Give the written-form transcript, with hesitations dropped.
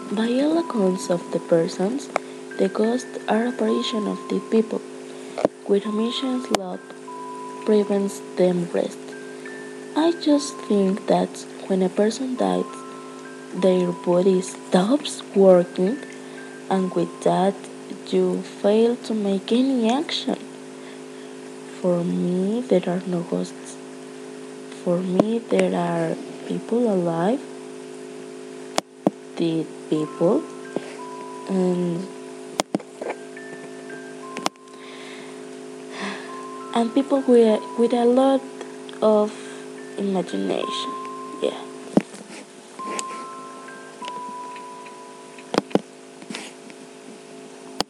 By all accounts of the persons, the ghosts are apparitions of the people, with a mission love prevents them rest. I just think that when a person dies, their body stops working, and with that, you fail to make any action. For me, there are no ghosts. For me, there are people alive, dead people, and people with a lot of imagination. Yeah.